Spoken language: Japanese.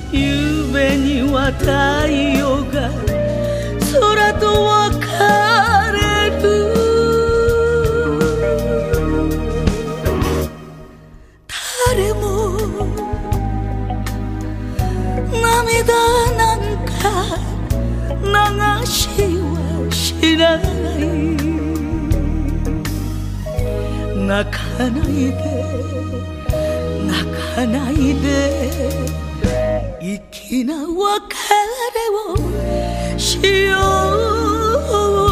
夢には太陽が空と別れる。誰も涙なんか流しはしない。泣かないで泣かないで粋な別れをしよう。